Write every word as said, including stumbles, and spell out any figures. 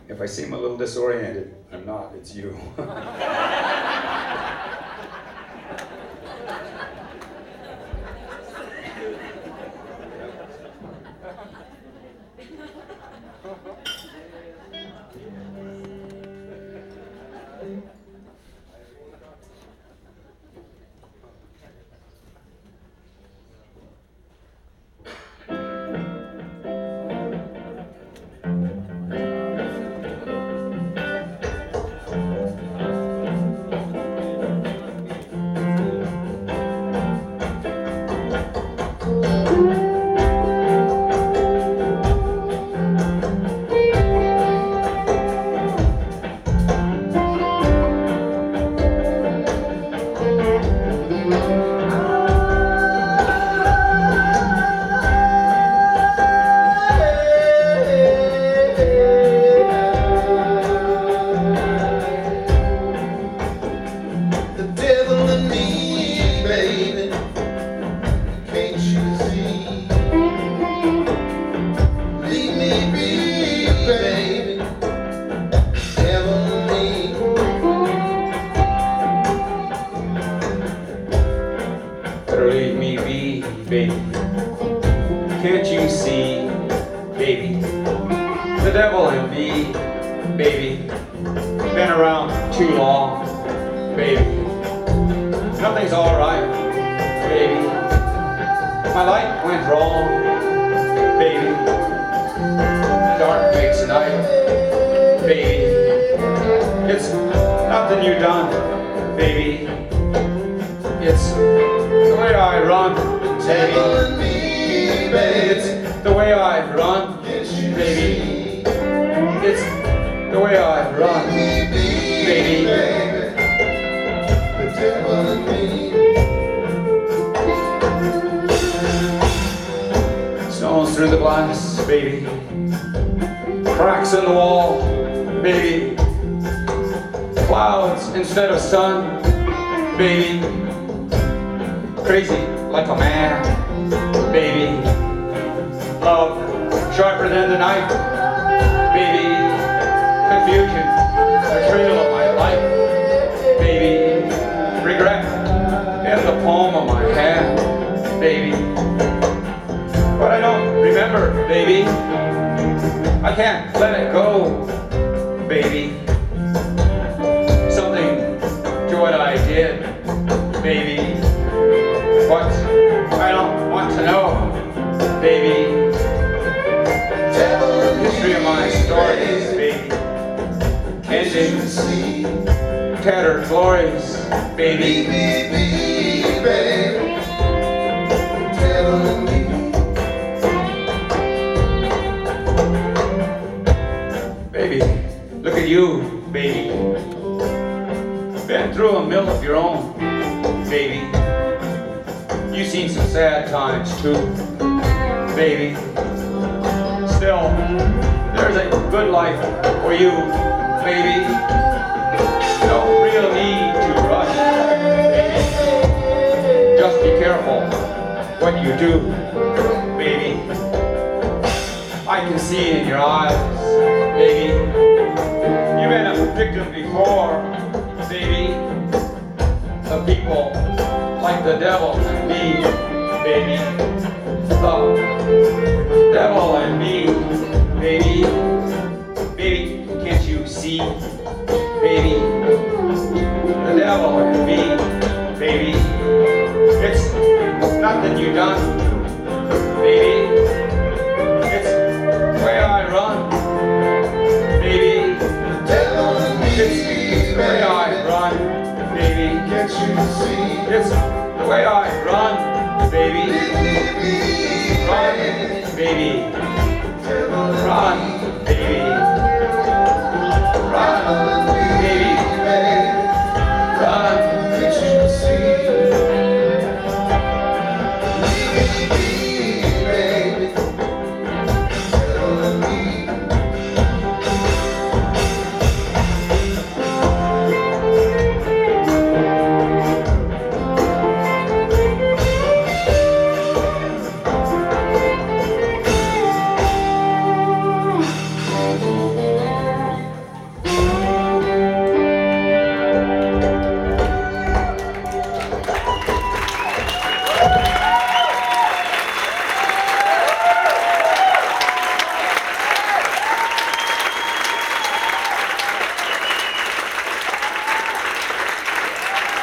If I seem a little disoriented, I'm not, it's you. Leave me be, baby. Can't you see, baby? The devil in me, baby. Been around too long, baby. Nothing's alright, baby. My light went wrong, baby. Dark makes night, baby. It's nothing you done, baby. It's the way I run, baby. It's the way I run, baby. It's the way I run, baby. The devil in me. Stones through the glass, baby. Cracks in the wall, baby. Clouds instead of sun, baby. Crazy like a man, baby. Love sharper than the knife, baby. Confusion, betrayal of my life, baby. Regret in the palm of my hand, baby. But I don't remember, baby. I can't let it go, baby. Something to what I did, baby. But I don't want to know, baby. The history of my stories, baby. Endings, tattered glories, baby. Baby, look at you, baby. Been through a mill of your own, baby. You've seen some sad times too, baby. Still, there's a good life for you, baby. No real need to rush, baby. Just be careful what you do, baby. I can see in your eyes, baby. You've been a victim before, baby. The people like the devil and me, baby. The devil and me, baby. Baby, can't you see, baby? The devil and me, baby. It's nothing you done, baby. It's the way I run, baby. The devil and me, it's the way I run, baby. Can't you see? It's the way I